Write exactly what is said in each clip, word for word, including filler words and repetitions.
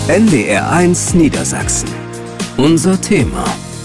N D R eins Niedersachsen. Unser Thema.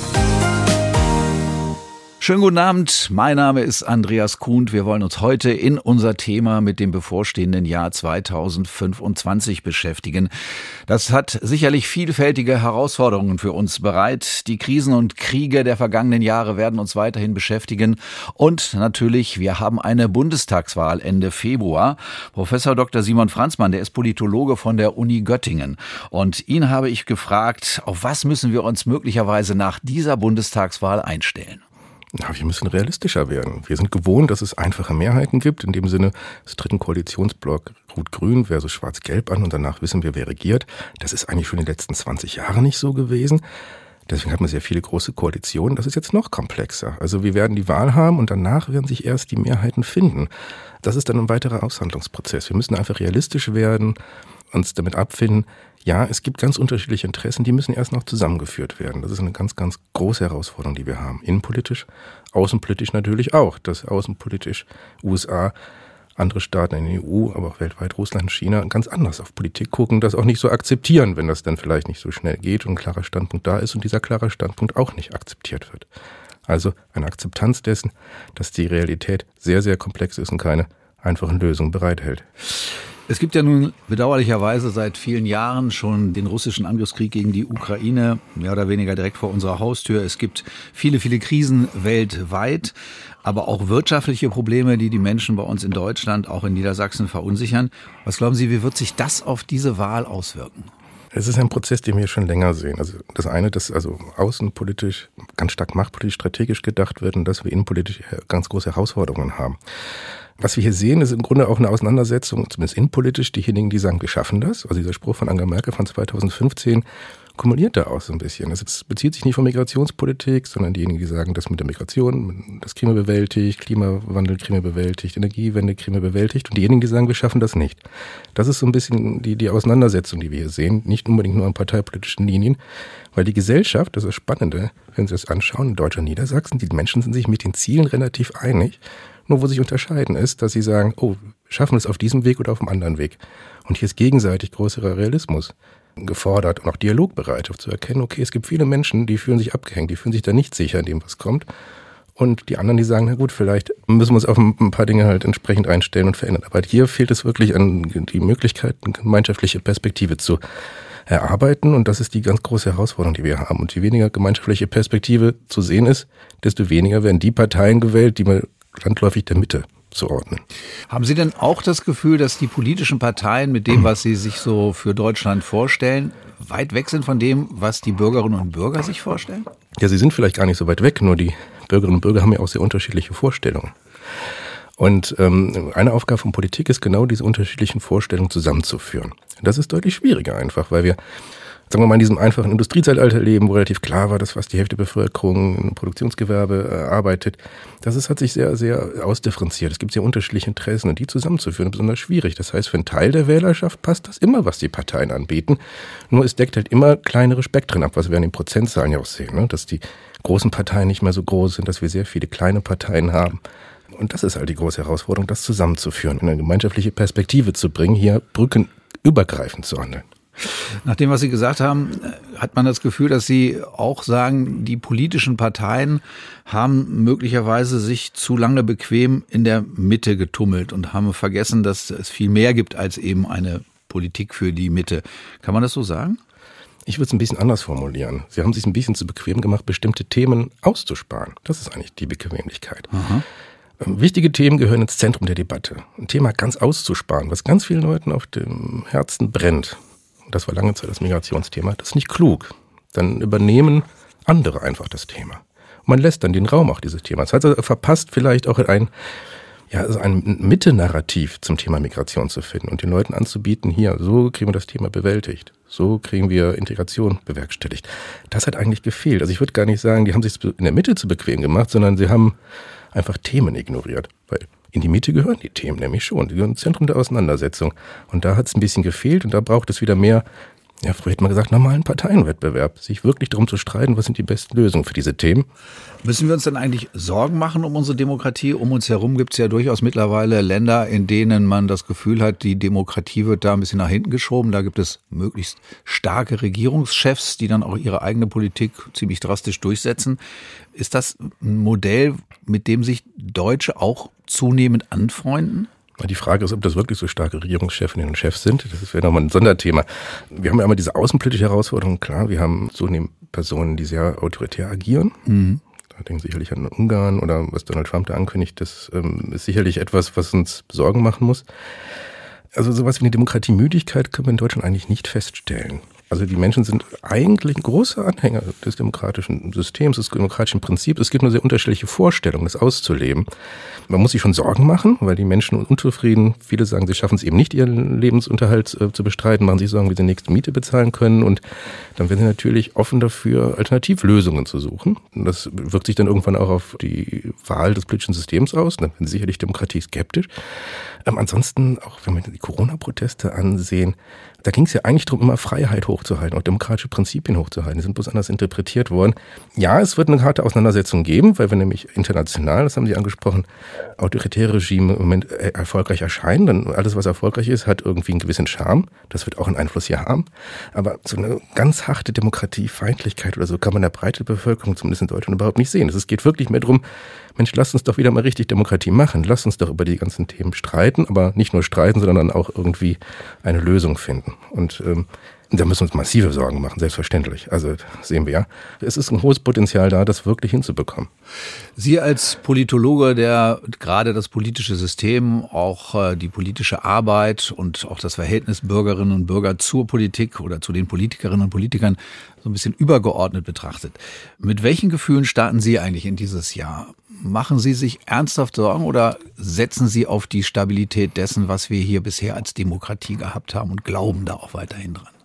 Schönen guten Abend, mein Name ist Andreas Kuhn. Wir wollen uns heute in unser Thema mit dem bevorstehenden Jahr zweitausendfünfundzwanzig beschäftigen. Das hat sicherlich vielfältige Herausforderungen für uns bereit. Die Krisen und Kriege der vergangenen Jahre werden uns weiterhin beschäftigen. Und natürlich, wir haben eine Bundestagswahl Ende Februar. Professor Doktor Simon Franzmann, der ist Politologe von der Uni Göttingen. Und ihn habe ich gefragt, auf was müssen wir uns möglicherweise nach dieser Bundestagswahl einstellen? Ja, wir müssen realistischer werden. Wir sind gewohnt, dass es einfache Mehrheiten gibt. In dem Sinne, es tritt ein Koalitionsblock Rot-Grün versus Schwarz-Gelb an und danach wissen wir, wer regiert. Das ist eigentlich schon in den letzten zwanzig Jahren nicht so gewesen. Deswegen hat man sehr viele große Koalitionen. Das ist jetzt noch komplexer. Also wir werden die Wahl haben und danach werden sich erst die Mehrheiten finden. Das ist dann ein weiterer Aushandlungsprozess. Wir müssen einfach realistisch werden, uns damit abfinden, ja, es gibt ganz unterschiedliche Interessen, die müssen erst noch zusammengeführt werden. Das ist eine ganz, ganz große Herausforderung, die wir haben. Innenpolitisch, außenpolitisch natürlich auch. Das außenpolitisch U S A, andere Staaten in der E U, aber auch weltweit Russland, China ganz anders auf Politik gucken, das auch nicht so akzeptieren, wenn das dann vielleicht nicht so schnell geht und ein klarer Standpunkt da ist und dieser klare Standpunkt auch nicht akzeptiert wird. Also eine Akzeptanz dessen, dass die Realität sehr, sehr komplex ist und keine einfachen Lösungen bereithält. Es gibt ja nun bedauerlicherweise seit vielen Jahren schon den russischen Angriffskrieg gegen die Ukraine, mehr oder weniger direkt vor unserer Haustür. Es gibt viele, viele Krisen weltweit, aber auch wirtschaftliche Probleme, die die Menschen bei uns in Deutschland, auch in Niedersachsen verunsichern. Was glauben Sie, wie wird sich das auf diese Wahl auswirken? Es ist ein Prozess, den wir schon länger sehen. Also das eine, dass also außenpolitisch, ganz stark machtpolitisch, strategisch gedacht wird und dass wir innenpolitisch ganz große Herausforderungen haben. Was wir hier sehen, ist im Grunde auch eine Auseinandersetzung, zumindest innenpolitisch, diejenigen, die sagen, wir schaffen das. Also dieser Spruch von Angela Merkel von zweitausendfünfzehn kumuliert da auch so ein bisschen. Es bezieht sich nicht auf Migrationspolitik, sondern diejenigen, die sagen, das mit der Migration, das kriegen wir bewältigt, Klimawandel kriegen wir bewältigt, Energiewende kriegen wir bewältigt. Und diejenigen, die sagen, wir schaffen das nicht. Das ist so ein bisschen die, die Auseinandersetzung, die wir hier sehen. Nicht unbedingt nur an parteipolitischen Linien, weil die Gesellschaft, das ist das Spannende, wenn Sie das anschauen, in Deutschland, Niedersachsen, die Menschen sind sich mit den Zielen relativ einig. Nur wo sich unterscheiden ist, dass sie sagen, oh, schaffen wir es auf diesem Weg oder auf dem anderen Weg. Und hier ist gegenseitig größerer Realismus gefordert und auch Dialogbereitschaft zu erkennen, okay, es gibt viele Menschen, die fühlen sich abgehängt, die fühlen sich da nicht sicher in dem, was kommt. Und die anderen, die sagen, na gut, vielleicht müssen wir uns auf ein paar Dinge halt entsprechend einstellen und verändern. Aber hier fehlt es wirklich an die Möglichkeit, eine gemeinschaftliche Perspektive zu erarbeiten. Und das ist die ganz große Herausforderung, die wir haben. Und je weniger gemeinschaftliche Perspektive zu sehen ist, desto weniger werden die Parteien gewählt, die man landläufig der Mitte zu ordnen. Haben Sie denn auch das Gefühl, dass die politischen Parteien mit dem, was sie sich so für Deutschland vorstellen, weit weg sind von dem, was die Bürgerinnen und Bürger sich vorstellen? Ja, sie sind vielleicht gar nicht so weit weg, nur die Bürgerinnen und Bürger haben ja auch sehr unterschiedliche Vorstellungen. Und ähm, eine Aufgabe von Politik ist genau diese unterschiedlichen Vorstellungen zusammenzuführen. Das ist deutlich schwieriger einfach, weil wir sagen wir mal, in diesem einfachen Industriezeitalter leben, wo relativ klar war, dass fast die Hälfte der Bevölkerung im Produktionsgewerbe äh, arbeitet. Das ist, hat sich sehr, sehr ausdifferenziert. Es gibt sehr unterschiedliche Interessen und die zusammenzuführen ist besonders schwierig. Das heißt, für einen Teil der Wählerschaft passt das immer, was die Parteien anbieten. Nur es deckt halt immer kleinere Spektren ab, was wir an den Prozentzahlen ja auch sehen, ne? Dass die großen Parteien nicht mehr so groß sind, dass wir sehr viele kleine Parteien haben. Und das ist halt die große Herausforderung, das zusammenzuführen, in eine gemeinschaftliche Perspektive zu bringen, hier brückenübergreifend zu handeln. Nach dem, was Sie gesagt haben, hat man das Gefühl, dass Sie auch sagen, die politischen Parteien haben möglicherweise sich zu lange bequem in der Mitte getummelt und haben vergessen, dass es viel mehr gibt als eben eine Politik für die Mitte. Kann man das so sagen? Ich würde es ein bisschen anders formulieren. Sie haben sich ein bisschen zu bequem gemacht, bestimmte Themen auszusparen. Das ist eigentlich die Bequemlichkeit. Aha. Wichtige Themen gehören ins Zentrum der Debatte. Ein Thema ganz auszusparen, was ganz vielen Leuten auf dem Herzen brennt. Das war lange Zeit das Migrationsthema. Das ist nicht klug. Dann übernehmen andere einfach das Thema. Und man lässt dann den Raum auch dieses Themas. Das heißt, also verpasst vielleicht auch ein, ja, also ein Mitte-Narrativ zum Thema Migration zu finden und den Leuten anzubieten, hier, so kriegen wir das Thema bewältigt. So kriegen wir Integration bewerkstelligt. Das hat eigentlich gefehlt. Also ich würde gar nicht sagen, die haben sich in der Mitte zu bequem gemacht, sondern sie haben einfach Themen ignoriert. Weil in die Mitte gehören die Themen nämlich schon. Die gehören ins Zentrum der Auseinandersetzung. Und da hat es ein bisschen gefehlt und da braucht es wieder mehr Ja, früher hätte man gesagt, normalen Parteienwettbewerb, sich wirklich darum zu streiten, was sind die besten Lösungen für diese Themen. Müssen wir uns denn eigentlich Sorgen machen um unsere Demokratie? Um uns herum gibt es ja durchaus mittlerweile Länder, in denen man das Gefühl hat, die Demokratie wird da ein bisschen nach hinten geschoben. Da gibt es möglichst starke Regierungschefs, die dann auch ihre eigene Politik ziemlich drastisch durchsetzen. Ist das ein Modell, mit dem sich Deutsche auch zunehmend anfreunden? Die Frage ist, ob das wirklich so starke Regierungschefinnen und Chefs sind. Das wäre nochmal ein Sonderthema. Wir haben ja immer diese außenpolitische Herausforderung. Klar, wir haben zunehmend Personen, die sehr autoritär agieren. Mhm. Da denken Sie sicherlich an Ungarn oder was Donald Trump da ankündigt. Das ähm, ist sicherlich etwas, was uns Sorgen machen muss. Also sowas wie eine Demokratiemüdigkeit können wir in Deutschland eigentlich nicht feststellen. Also die Menschen sind eigentlich ein großer Anhänger des demokratischen Systems, des demokratischen Prinzips. Es gibt nur sehr unterschiedliche Vorstellungen, das auszuleben. Man muss sich schon Sorgen machen, weil die Menschen unzufrieden, viele sagen, sie schaffen es eben nicht, ihren Lebensunterhalt äh, zu bestreiten, machen sich Sorgen, wie sie die nächste Miete bezahlen können. Und dann werden sie natürlich offen dafür, Alternativlösungen zu suchen. Und das wirkt sich dann irgendwann auch auf die Wahl des politischen Systems aus. Dann werden sicherlich Demokratie skeptisch. Ähm, ansonsten, auch wenn wir die Corona-Proteste ansehen, da ging es ja eigentlich darum, immer Freiheit hochzuhalten, auch demokratische Prinzipien hochzuhalten. Die sind bloß anders interpretiert worden. Ja, es wird eine harte Auseinandersetzung geben, weil wir nämlich international, das haben Sie angesprochen, autoritäre Regime im Moment erfolgreich erscheinen. Denn alles, was erfolgreich ist, hat irgendwie einen gewissen Charme. Das wird auch einen Einfluss hier haben. Aber so eine ganz harte Demokratiefeindlichkeit oder so kann man der breite Bevölkerung, zumindest in Deutschland, überhaupt nicht sehen. Es geht wirklich mehr darum, Mensch, lasst uns doch wieder mal richtig Demokratie machen. Lasst uns doch über die ganzen Themen streiten, aber nicht nur streiten, sondern dann auch irgendwie eine Lösung finden. Und ähm, da müssen wir uns massive Sorgen machen, selbstverständlich. Also sehen wir ja, es ist ein hohes Potenzial da, das wirklich hinzubekommen. Sie als Politologe, der gerade das politische System, auch äh, die politische Arbeit und auch das Verhältnis Bürgerinnen und Bürger zur Politik oder zu den Politikerinnen und Politikern so ein bisschen übergeordnet betrachtet. Mit welchen Gefühlen starten Sie eigentlich in dieses Jahr? Machen Sie sich ernsthaft Sorgen oder setzen Sie auf die Stabilität dessen, was wir hier bisher als Demokratie gehabt haben und glauben da auch weiterhin dran?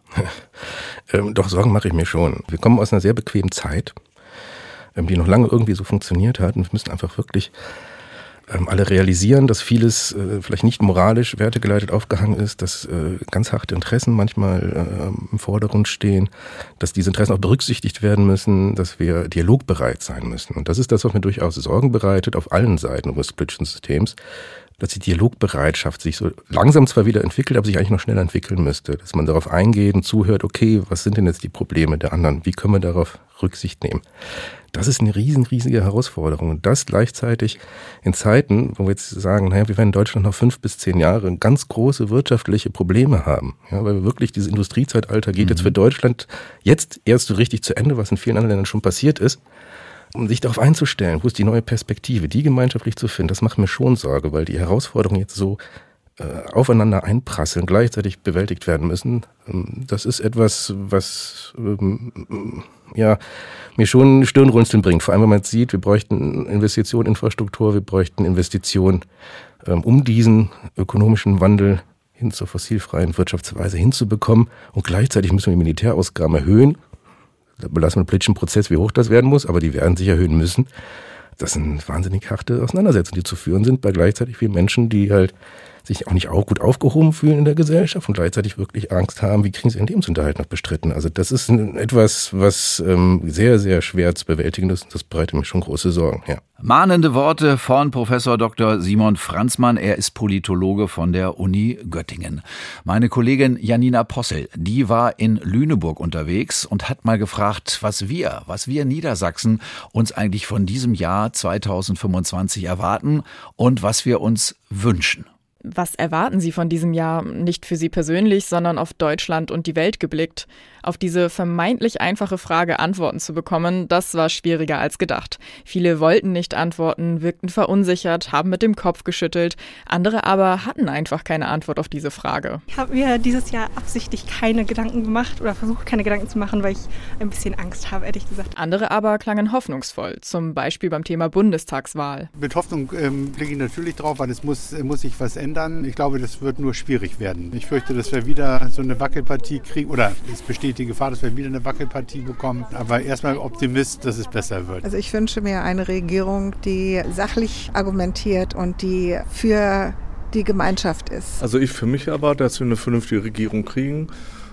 ähm, doch, Sorgen mache ich mir schon. Wir kommen aus einer sehr bequemen Zeit, ähm, die noch lange irgendwie so funktioniert hat. Und wir müssen einfach wirklich ähm, alle realisieren, dass vieles äh, vielleicht nicht moralisch wertegeleitet aufgehangen ist, dass äh, ganz harte Interessen manchmal äh, im Vordergrund stehen, dass diese Interessen auch berücksichtigt werden müssen, dass wir dialogbereit sein müssen. Und das ist das, was mir durchaus Sorgen bereitet auf allen Seiten des politischen Systems, dass die Dialogbereitschaft sich so langsam zwar wieder entwickelt, aber sich eigentlich noch schneller entwickeln müsste. Dass man darauf eingeht und zuhört, okay, was sind denn jetzt die Probleme der anderen? Wie können wir darauf Rücksicht nehmen? Das ist eine riesen, riesige Herausforderung. Und das gleichzeitig in Zeiten, wo wir jetzt sagen, naja, wir werden in Deutschland noch fünf bis zehn Jahre ganz große wirtschaftliche Probleme haben. Ja, weil wir wirklich dieses Industriezeitalter geht mhm. jetzt für Deutschland jetzt erst so richtig zu Ende, was in vielen anderen Ländern schon passiert ist. Um sich darauf einzustellen, wo ist die neue Perspektive, die gemeinschaftlich zu finden, das macht mir schon Sorge, weil die Herausforderungen jetzt so äh, aufeinander einprasseln, gleichzeitig bewältigt werden müssen. Ähm, das ist etwas, was ähm, ja mir schon Stirnrunzeln bringt. Vor allem, wenn man jetzt sieht, wir bräuchten Investitionen in Infrastruktur, wir bräuchten Investitionen, ähm, um diesen ökonomischen Wandel hin zur fossilfreien Wirtschaftsweise hinzubekommen. Und gleichzeitig müssen wir die Militärausgaben erhöhen. Da belassen wir den politischen Prozess, wie hoch das werden muss, aber die werden sich erhöhen müssen. Das sind wahnsinnig harte Auseinandersetzungen, die zu führen sind bei gleichzeitig vielen Menschen, die halt sich auch nicht auch gut aufgehoben fühlen in der Gesellschaft und gleichzeitig wirklich Angst haben, wie kriegen sie ihren Lebensunterhalt noch bestritten. Also das ist etwas, was ähm, sehr, sehr schwer zu bewältigen ist. Das bereitet mir schon große Sorgen, ja. Mahnende Worte von Professor Doktor Simon Franzmann. Er ist Politologe von der Uni Göttingen. Meine Kollegin Janina Possel, die war in Lüneburg unterwegs und hat mal gefragt, was wir, was wir Niedersachsen uns eigentlich von diesem Jahr zweitausendfünfundzwanzig erwarten und was wir uns wünschen. Was erwarten Sie von diesem Jahr? Nicht für Sie persönlich, sondern auf Deutschland und die Welt geblickt. Auf diese vermeintlich einfache Frage Antworten zu bekommen, das war schwieriger als gedacht. Viele wollten nicht antworten, wirkten verunsichert, haben mit dem Kopf geschüttelt. Andere aber hatten einfach keine Antwort auf diese Frage. Ich habe mir dieses Jahr absichtlich keine Gedanken gemacht oder versucht, keine Gedanken zu machen, weil ich ein bisschen Angst habe, ehrlich gesagt. Andere aber klangen hoffnungsvoll, zum Beispiel beim Thema Bundestagswahl. Mit Hoffnung ähm, blicke ich natürlich drauf, weil es muss, muss sich was ändern. Ich glaube, das wird nur schwierig werden. Ich fürchte, dass wir wieder so eine Wackelpartie kriegen, oder es besteht die Gefahr, dass wir wieder eine Wackelpartie bekommen. Aber erstmal Optimist, dass es besser wird. Also ich wünsche mir eine Regierung, die sachlich argumentiert und die für die Gemeinschaft ist. Also ich für mich erwarte, dass wir eine vernünftige Regierung kriegen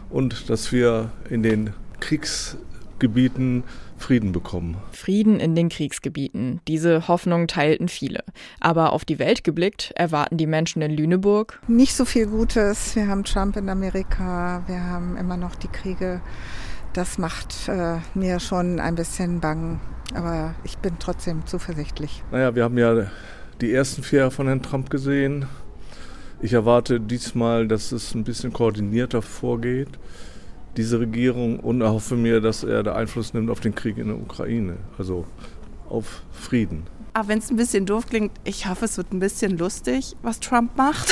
und dass wir in den Kriegsgebieten Frieden bekommen. Frieden in den Kriegsgebieten. Diese Hoffnung teilten viele. Aber auf die Welt geblickt erwarten die Menschen in Lüneburg nicht so viel Gutes. Wir haben Trump in Amerika, wir haben immer noch die Kriege. Das macht äh, mir schon ein bisschen bang. Aber ich bin trotzdem zuversichtlich. Naja, wir haben ja die ersten vier Jahre von Herrn Trump gesehen. Ich erwarte diesmal, dass es ein bisschen koordinierter vorgeht, diese Regierung, und erhoffe mir, dass er da Einfluss nimmt auf den Krieg in der Ukraine, also auf Frieden. Aber wenn es ein bisschen doof klingt, ich hoffe, es wird ein bisschen lustig, was Trump macht.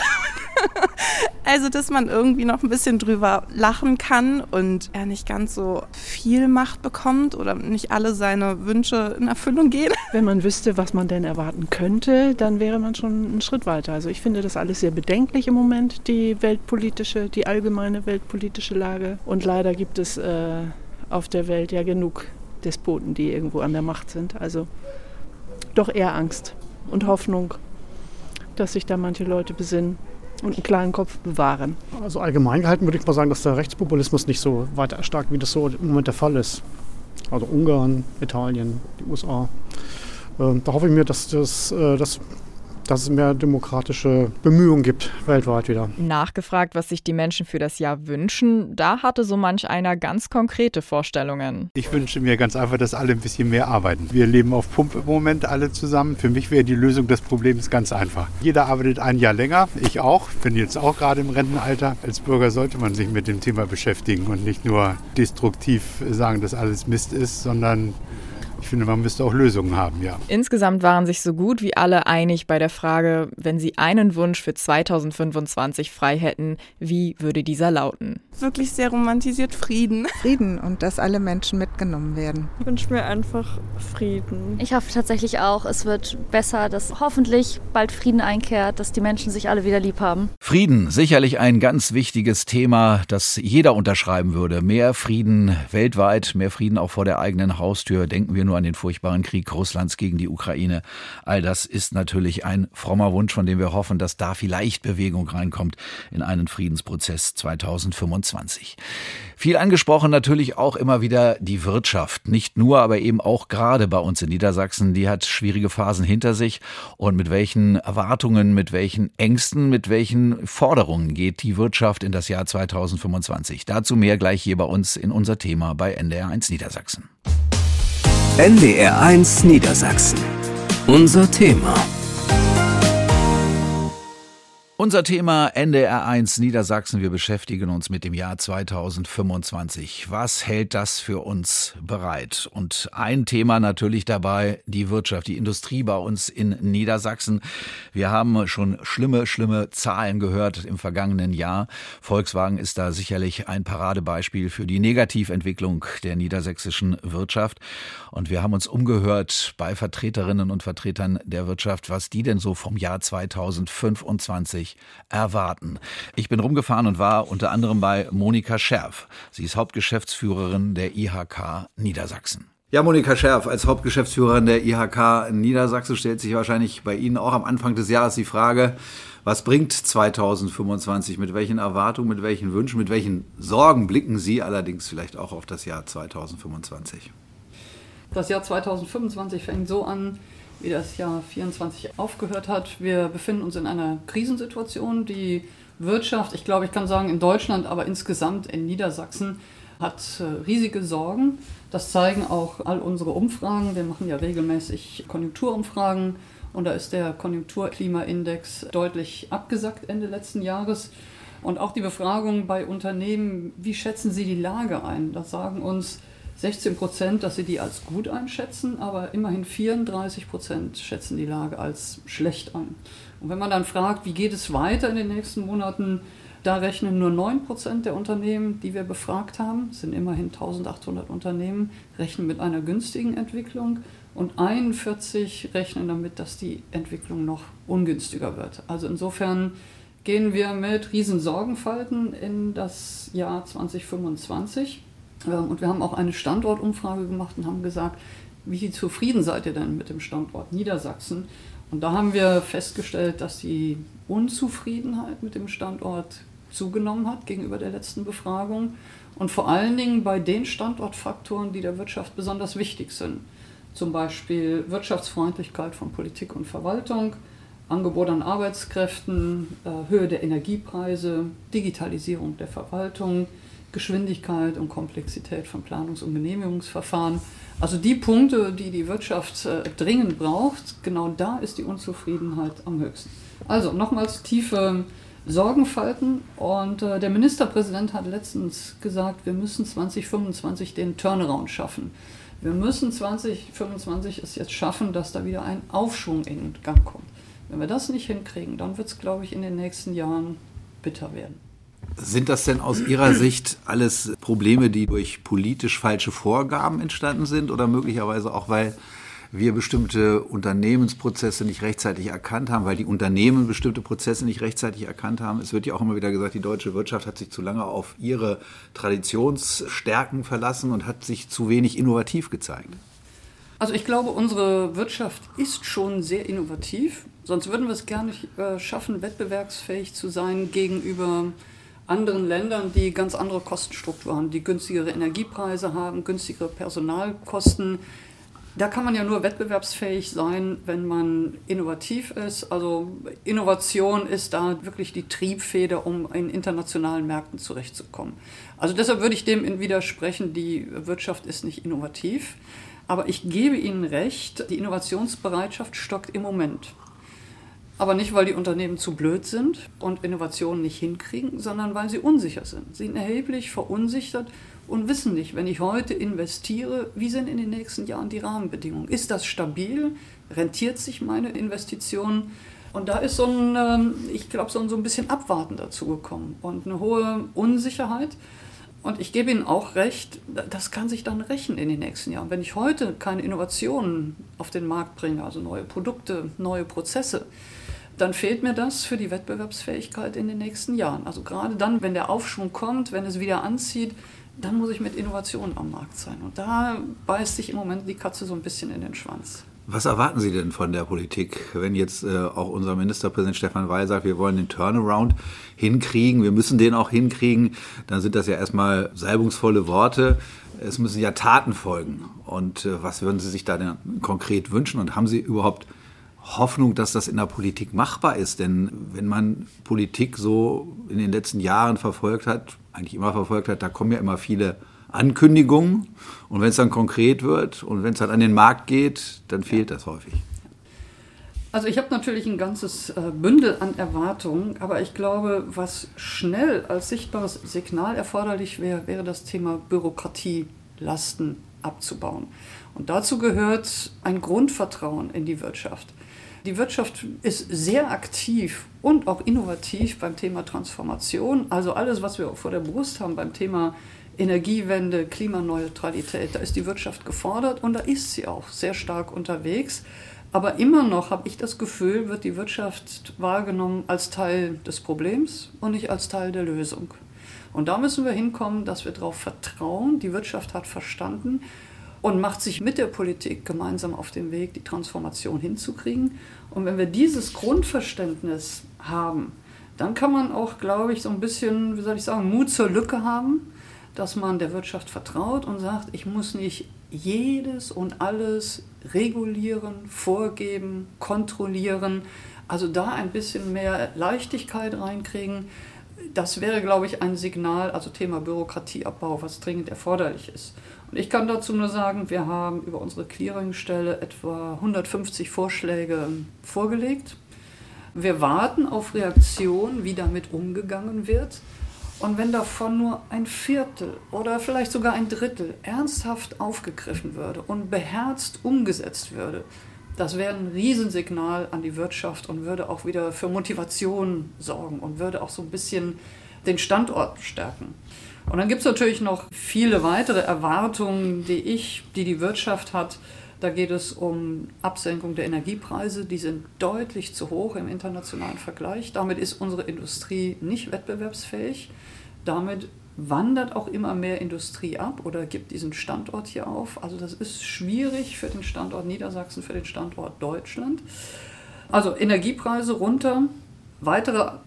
Also, dass man irgendwie noch ein bisschen drüber lachen kann und er nicht ganz so viel Macht bekommt oder nicht alle seine Wünsche in Erfüllung gehen. Wenn man wüsste, was man denn erwarten könnte, dann wäre man schon einen Schritt weiter. Also ich finde das alles sehr bedenklich im Moment, die weltpolitische, die allgemeine weltpolitische Lage. Und leider gibt es äh, auf der Welt ja genug Despoten, die irgendwo an der Macht sind. Also doch eher Angst und Hoffnung, dass sich da manche Leute besinnen und einen kleinen Kopf bewahren. Also allgemein gehalten würde ich mal sagen, dass der Rechtspopulismus nicht so weiter erstarkt, wie das so im Moment der Fall ist. Also Ungarn, Italien, die U S A. Äh, da hoffe ich mir, dass, das, äh, dass, dass es mehr demokratische Bemühungen gibt, weltweit wieder. Nachgefragt, was sich die Menschen für das Jahr wünschen, da hatte so manch einer ganz konkrete Vorstellungen. Ich wünsche mir ganz einfach, dass alle ein bisschen mehr arbeiten. Wir leben auf Pump im Moment alle zusammen. Für mich wäre die Lösung des Problems ganz einfach. Jeder arbeitet ein Jahr länger, ich auch. Bin jetzt auch gerade im Rentenalter. Als Bürger sollte man sich mit dem Thema beschäftigen und nicht nur destruktiv sagen, dass alles Mist ist, sondern ich finde, man müsste auch Lösungen haben, ja. Insgesamt waren sich so gut wie alle einig bei der Frage, wenn sie einen Wunsch für zweitausendfünfundzwanzig frei hätten, wie würde dieser lauten? Wirklich sehr romantisiert Frieden. Frieden und dass alle Menschen mitgenommen werden. Ich wünsche mir einfach Frieden. Ich hoffe tatsächlich auch, es wird besser, dass hoffentlich bald Frieden einkehrt, dass die Menschen sich alle wieder lieb haben. Frieden, sicherlich ein ganz wichtiges Thema, das jeder unterschreiben würde. Mehr Frieden weltweit, mehr Frieden auch vor der eigenen Haustür. Denken wir nur an den furchtbaren Krieg Russlands gegen die Ukraine. All das ist natürlich ein frommer Wunsch, von dem wir hoffen, dass da vielleicht Bewegung reinkommt in einen Friedensprozess zweitausendfünfundzwanzig. Viel angesprochen natürlich auch immer wieder die Wirtschaft. Nicht nur, aber eben auch gerade bei uns in Niedersachsen. Die hat schwierige Phasen hinter sich. Und mit welchen Erwartungen, mit welchen Ängsten, mit welchen Forderungen geht die Wirtschaft in das Jahr zweitausendfünfundzwanzig? Dazu mehr gleich hier bei uns in unser Thema bei N D R eins Niedersachsen. N D R eins Niedersachsen. Unser Thema. Unser Thema N D R eins Niedersachsen. Wir beschäftigen uns mit dem Jahr zweitausendfünfundzwanzig. Was hält das für uns bereit? Und ein Thema natürlich dabei, die Wirtschaft, die Industrie bei uns in Niedersachsen. Wir haben schon schlimme, schlimme Zahlen gehört im vergangenen Jahr. Volkswagen ist da sicherlich ein Paradebeispiel für die Negativentwicklung der niedersächsischen Wirtschaft. Und wir haben uns umgehört bei Vertreterinnen und Vertretern der Wirtschaft, was die denn so vom Jahr zweitausendfünfundzwanzig erwarten. Ich bin rumgefahren und war unter anderem bei Monika Scherf. Sie ist Hauptgeschäftsführerin der I H K Niedersachsen. Ja, Monika Scherf, als Hauptgeschäftsführerin der I H K Niedersachsen stellt sich wahrscheinlich bei Ihnen auch am Anfang des Jahres die Frage, was bringt zweitausendfünfundzwanzig? Mit welchen Erwartungen, mit welchen Wünschen, mit welchen Sorgen blicken Sie allerdings vielleicht auch auf das Jahr zweitausendfünfundzwanzig? Das Jahr zweitausendfünfundzwanzig fängt so an, wie das Jahr vierundzwanzig aufgehört hat. Wir befinden uns in einer Krisensituation. Die Wirtschaft, ich glaube, ich kann sagen in Deutschland, aber insgesamt in Niedersachsen, hat riesige Sorgen. Das zeigen auch all unsere Umfragen. Wir machen ja regelmäßig Konjunkturumfragen und da ist der Konjunkturklimaindex deutlich abgesackt Ende letzten Jahres. Und auch die Befragung bei Unternehmen, wie schätzen Sie die Lage ein? Das sagen uns sechzehn Prozent, dass sie die als gut einschätzen, aber immerhin vierunddreißig Prozent schätzen die Lage als schlecht ein. Und wenn man dann fragt, wie geht es weiter in den nächsten Monaten, da rechnen nur neun Prozent der Unternehmen, die wir befragt haben, es sind immerhin eintausendachthundert Unternehmen, rechnen mit einer günstigen Entwicklung und einundvierzig rechnen damit, dass die Entwicklung noch ungünstiger wird. Also insofern gehen wir mit riesen Sorgenfalten in das Jahr zweitausendfünfundzwanzig. Und wir haben auch eine Standortumfrage gemacht und haben gesagt, wie zufrieden seid ihr denn mit dem Standort Niedersachsen? Und da haben wir festgestellt, dass die Unzufriedenheit mit dem Standort zugenommen hat gegenüber der letzten Befragung. Und vor allen Dingen bei den Standortfaktoren, die der Wirtschaft besonders wichtig sind. Zum Beispiel Wirtschaftsfreundlichkeit von Politik und Verwaltung, Angebot an Arbeitskräften, äh, Höhe der Energiepreise, Digitalisierung der Verwaltung, Geschwindigkeit und Komplexität von Planungs- und Genehmigungsverfahren. Also die Punkte, die die Wirtschaft äh, dringend braucht, genau da ist die Unzufriedenheit am höchsten. Also nochmals tiefe Sorgenfalten. Und äh, der Ministerpräsident hat letztens gesagt, wir müssen zwanzig fünfundzwanzig den Turnaround schaffen. Wir müssen zwanzig fünfundzwanzig es jetzt schaffen, dass da wieder ein Aufschwung in Gang kommt. Wenn wir das nicht hinkriegen, dann wird es, glaube ich, in den nächsten Jahren bitter werden. Sind das denn aus Ihrer Sicht alles Probleme, die durch politisch falsche Vorgaben entstanden sind oder möglicherweise auch, weil wir bestimmte Unternehmensprozesse nicht rechtzeitig erkannt haben, weil die Unternehmen bestimmte Prozesse nicht rechtzeitig erkannt haben? Es wird ja auch immer wieder gesagt, die deutsche Wirtschaft hat sich zu lange auf ihre Traditionsstärken verlassen und hat sich zu wenig innovativ gezeigt. Also ich glaube, unsere Wirtschaft ist schon sehr innovativ, sonst würden wir es gar nicht äh, schaffen, wettbewerbsfähig zu sein gegenüber anderen Ländern, die ganz andere Kostenstrukturen haben, die günstigere Energiepreise haben, günstigere Personalkosten. Da kann man ja nur wettbewerbsfähig sein, wenn man innovativ ist. Also Innovation ist da wirklich die Triebfeder, um in internationalen Märkten zurechtzukommen. Also deshalb würde ich dem widersprechen, die Wirtschaft ist nicht innovativ. Aber ich gebe Ihnen recht, die Innovationsbereitschaft stockt im Moment. Aber nicht, weil die Unternehmen zu blöd sind und Innovationen nicht hinkriegen, sondern weil sie unsicher sind. Sie sind erheblich verunsichert und wissen nicht, wenn ich heute investiere, wie sind in den nächsten Jahren die Rahmenbedingungen? Ist das stabil? Rentiert sich meine Investition? Und da ist so ein, ich glaube, so ein bisschen Abwarten dazu gekommen und eine hohe Unsicherheit. Und ich gebe Ihnen auch recht, das kann sich dann rächen in den nächsten Jahren. Wenn ich heute keine Innovationen auf den Markt bringe, also neue Produkte, neue Prozesse, dann fehlt mir das für die Wettbewerbsfähigkeit in den nächsten Jahren. Also gerade dann, wenn der Aufschwung kommt, wenn es wieder anzieht, dann muss ich mit Innovationen am Markt sein. Und da beißt sich im Moment die Katze so ein bisschen in den Schwanz. Was erwarten Sie denn von der Politik, wenn jetzt äh, auch unser Ministerpräsident Stefan Weil sagt, wir wollen den Turnaround hinkriegen, wir müssen den auch hinkriegen, dann sind das ja erstmal salbungsvolle Worte. Es müssen ja Taten folgen. Und äh, was würden Sie sich da denn konkret wünschen? Und haben Sie überhaupt Hoffnung, dass das in der Politik machbar ist? Denn wenn man Politik so in den letzten Jahren verfolgt hat, eigentlich immer verfolgt hat, da kommen ja immer viele Ankündigungen und wenn es dann konkret wird und wenn es dann an den Markt geht, dann fehlt das häufig. Also ich habe natürlich ein ganzes äh, Bündel an Erwartungen, aber ich glaube, was schnell als sichtbares Signal erforderlich wäre, wäre das Thema Bürokratielasten abzubauen. Und dazu gehört ein Grundvertrauen in die Wirtschaft. Die Wirtschaft ist sehr aktiv und auch innovativ beim Thema Transformation. Also alles, was wir vor der Brust haben beim Thema Energiewende, Klimaneutralität, da ist die Wirtschaft gefordert und da ist sie auch sehr stark unterwegs. Aber immer noch habe ich das Gefühl, wird die Wirtschaft wahrgenommen als Teil des Problems und nicht als Teil der Lösung. Und da müssen wir hinkommen, dass wir darauf vertrauen, die Wirtschaft hat verstanden und macht sich mit der Politik gemeinsam auf den Weg, die Transformation hinzukriegen. Und wenn wir dieses Grundverständnis haben, dann kann man auch, glaube ich, so ein bisschen, wie soll ich sagen, Mut zur Lücke haben, dass man der Wirtschaft vertraut und sagt, ich muss nicht jedes und alles regulieren, vorgeben, kontrollieren, also da ein bisschen mehr Leichtigkeit reinkriegen. Das wäre, glaube ich, ein Signal, also Thema Bürokratieabbau, was dringend erforderlich ist. Und ich kann dazu nur sagen, wir haben über unsere Clearingstelle etwa hundertfünfzig Vorschläge vorgelegt. Wir warten auf Reaktionen, wie damit umgegangen wird. Und wenn davon nur ein Viertel oder vielleicht sogar ein Drittel ernsthaft aufgegriffen würde und beherzt umgesetzt würde, das wäre ein Riesensignal an die Wirtschaft und würde auch wieder für Motivation sorgen und würde auch so ein bisschen den Standort stärken. Und dann gibt es natürlich noch viele weitere Erwartungen, die ich, die die Wirtschaft hat. Da geht es um Absenkung der Energiepreise, die sind deutlich zu hoch im internationalen Vergleich. Damit ist unsere Industrie nicht wettbewerbsfähig. Damit wandert auch immer mehr Industrie ab oder gibt diesen Standort hier auf. Also das ist schwierig für den Standort Niedersachsen, für den Standort Deutschland. Also Energiepreise runter. Weitere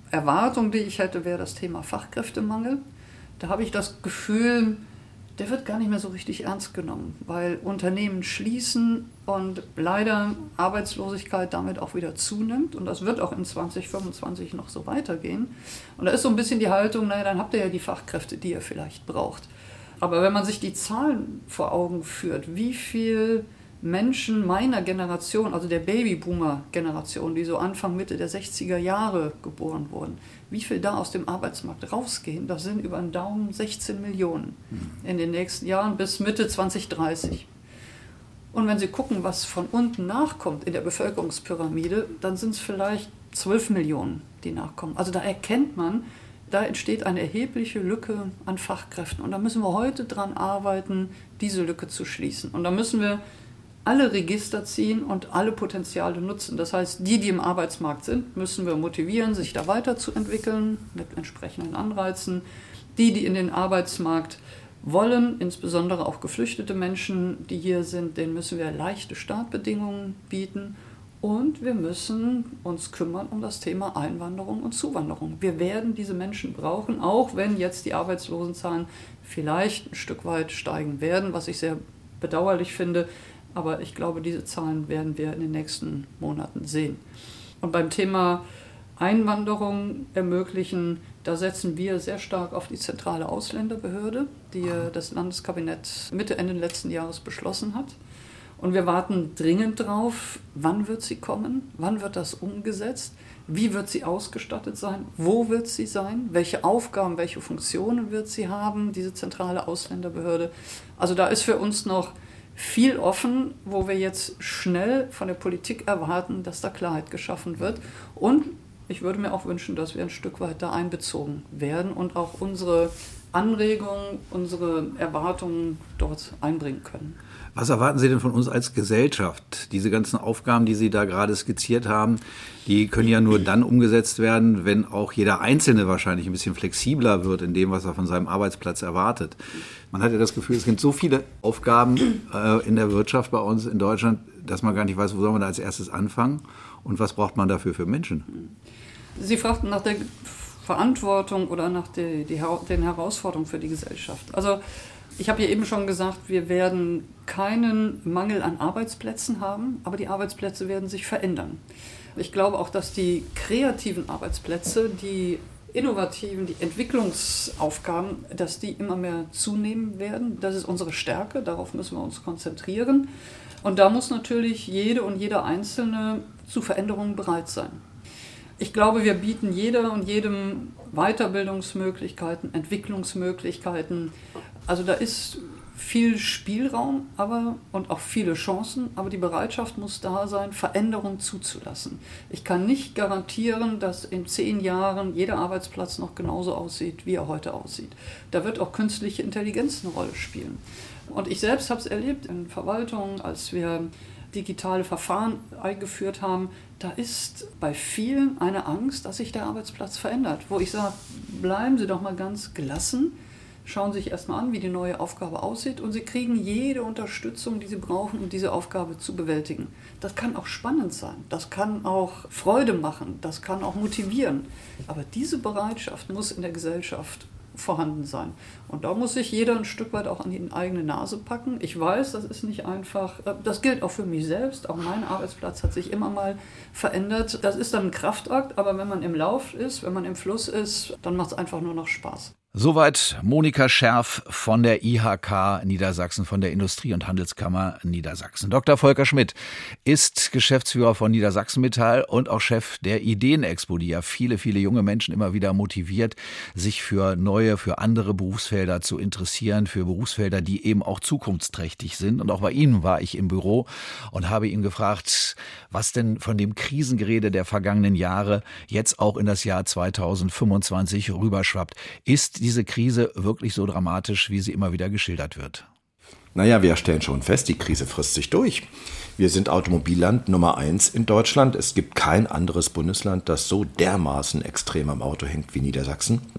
Erwartung, die ich hätte, wäre das Thema Fachkräftemangel. Da habe ich das Gefühl, der wird gar nicht mehr so richtig ernst genommen, weil Unternehmen schließen und leider Arbeitslosigkeit damit auch wieder zunimmt. Und das wird auch in zwanzig fünfundzwanzig noch so weitergehen. Und da ist so ein bisschen die Haltung, naja, dann habt ihr ja die Fachkräfte, die ihr vielleicht braucht. Aber wenn man sich die Zahlen vor Augen führt, wie viel Menschen meiner Generation, also der Babyboomer-Generation, die so Anfang, Mitte der sechziger Jahre geboren wurden, wie viel da aus dem Arbeitsmarkt rausgehen, das sind über den Daumen sechzehn Millionen in den nächsten Jahren bis Mitte zwanzig dreißig. Und wenn Sie gucken, was von unten nachkommt in der Bevölkerungspyramide, dann sind es vielleicht zwölf Millionen, die nachkommen. Also da erkennt man, da entsteht eine erhebliche Lücke an Fachkräften. Und da müssen wir heute dran arbeiten, diese Lücke zu schließen. Und da müssen wir alle Register ziehen und alle Potenziale nutzen. Das heißt, die, die im Arbeitsmarkt sind, müssen wir motivieren, sich da weiterzuentwickeln mit entsprechenden Anreizen. Die, die in den Arbeitsmarkt wollen, insbesondere auch geflüchtete Menschen, die hier sind, denen müssen wir leichte Startbedingungen bieten. Und wir müssen uns kümmern um das Thema Einwanderung und Zuwanderung. Wir werden diese Menschen brauchen, auch wenn jetzt die Arbeitslosenzahlen vielleicht ein Stück weit steigen werden, was ich sehr bedauerlich finde. Aber ich glaube, diese Zahlen werden wir in den nächsten Monaten sehen. Und beim Thema Einwanderung ermöglichen, da setzen wir sehr stark auf die zentrale Ausländerbehörde, die das Landeskabinett Mitte, Ende letzten Jahres beschlossen hat. Und wir warten dringend drauf, wann wird sie kommen, wann wird das umgesetzt, wie wird sie ausgestattet sein, wo wird sie sein, welche Aufgaben, welche Funktionen wird sie haben, diese zentrale Ausländerbehörde. Also da ist für uns noch viel offen, wo wir jetzt schnell von der Politik erwarten, dass da Klarheit geschaffen wird. Und ich würde mir auch wünschen, dass wir ein Stück weit da einbezogen werden und auch unsere Anregungen, unsere Erwartungen dort einbringen können. Was erwarten Sie denn von uns als Gesellschaft? Diese ganzen Aufgaben, die Sie da gerade skizziert haben, die können ja nur dann umgesetzt werden, wenn auch jeder Einzelne wahrscheinlich ein bisschen flexibler wird in dem, was er von seinem Arbeitsplatz erwartet. Man hat ja das Gefühl, es gibt so viele Aufgaben äh, in der Wirtschaft bei uns in Deutschland, dass man gar nicht weiß, wo soll man da als erstes anfangen und was braucht man dafür für Menschen? Sie fragten nach der Verantwortung oder nach die, die, den Herausforderungen für die Gesellschaft. Also ich habe ja eben schon gesagt, wir werden keinen Mangel an Arbeitsplätzen haben, aber die Arbeitsplätze werden sich verändern. Ich glaube auch, dass die kreativen Arbeitsplätze, die innovativen, die Entwicklungsaufgaben, dass die immer mehr zunehmen werden. Das ist unsere Stärke, darauf müssen wir uns konzentrieren. Und da muss natürlich jede und jeder Einzelne zu Veränderungen bereit sein. Ich glaube, wir bieten jeder und jedem Weiterbildungsmöglichkeiten, Entwicklungsmöglichkeiten. Also da ist viel Spielraum aber, und auch viele Chancen, aber die Bereitschaft muss da sein, Veränderungen zuzulassen. Ich kann nicht garantieren, dass in zehn Jahren jeder Arbeitsplatz noch genauso aussieht, wie er heute aussieht. Da wird auch künstliche Intelligenz eine Rolle spielen. Und ich selbst habe es erlebt in Verwaltungen, als wir digitale Verfahren eingeführt haben, da ist bei vielen eine Angst, dass sich der Arbeitsplatz verändert. Wo ich sage, bleiben Sie doch mal ganz gelassen, schauen Sie sich erstmal an, wie die neue Aufgabe aussieht und Sie kriegen jede Unterstützung, die Sie brauchen, um diese Aufgabe zu bewältigen. Das kann auch spannend sein, das kann auch Freude machen, das kann auch motivieren. Aber diese Bereitschaft muss in der Gesellschaft vorhanden sein. Und da muss sich jeder ein Stück weit auch an die eigene Nase packen. Ich weiß, das ist nicht einfach. Das gilt auch für mich selbst. Auch mein Arbeitsplatz hat sich immer mal verändert. Das ist dann ein Kraftakt, aber wenn man im Lauf ist, wenn man im Fluss ist, dann macht es einfach nur noch Spaß. Soweit Monika Scherf von der I H K Niedersachsen, von der Industrie- und Handelskammer Niedersachsen. Doktor Volker Schmidt ist Geschäftsführer von Niedersachsen Metall und auch Chef der Ideenexpo, die ja viele, viele junge Menschen immer wieder motiviert, sich für neue, für andere Berufsfelder zu interessieren, für Berufsfelder, die eben auch zukunftsträchtig sind. Und auch bei Ihnen war ich im Büro und habe ihn gefragt, was denn von dem Krisengerede der vergangenen Jahre jetzt auch in das Jahr zweitausendfünfundzwanzig rüberschwappt. Ist diese Krise wirklich so dramatisch, wie sie immer wieder geschildert wird? Naja, wir stellen schon fest, die Krise frisst sich durch. Wir sind Automobilland Nummer eins in Deutschland. Es gibt kein anderes Bundesland, das so dermaßen extrem am Auto hängt wie Niedersachsen.